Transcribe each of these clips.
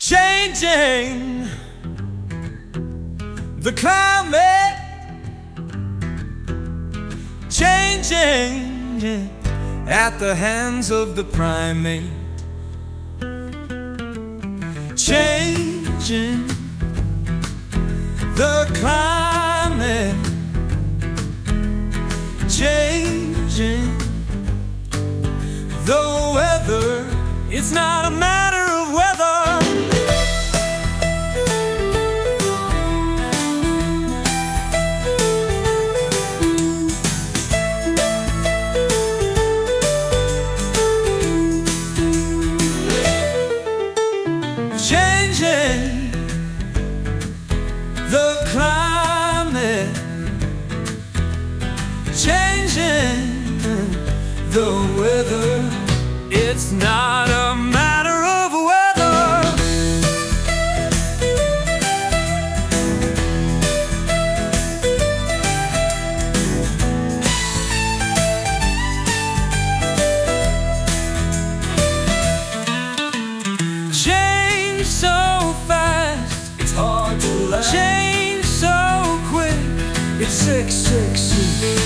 Changing the climate, changing at the hands of the primate, changing the climate, changing the weather. It's not a matter of weather. Changing the climate, changing the weather. It's not a matter of weather. Change so fast, it's hard to last. Change so quick, it's sick, sick, sick.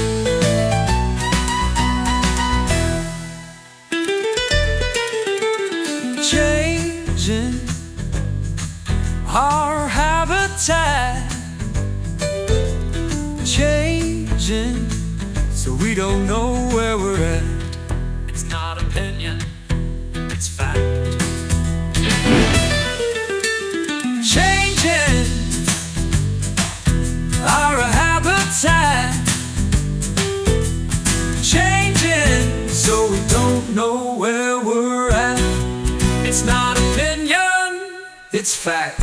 Changing our habitat, changing so we don't know where we're at. It's not opinion, it's fact. Changing our habitat, changing so we don't know where we're at. It's not opinion, it's fact.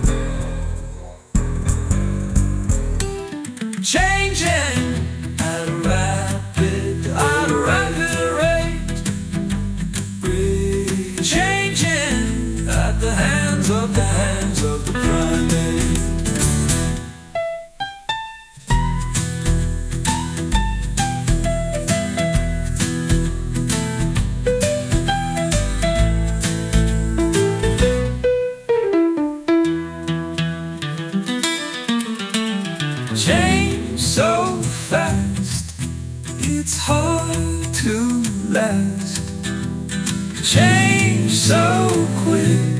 Changing at a rapid rate, changing at the hands of the primate. Change so fast, it's hard to last. Change so quick,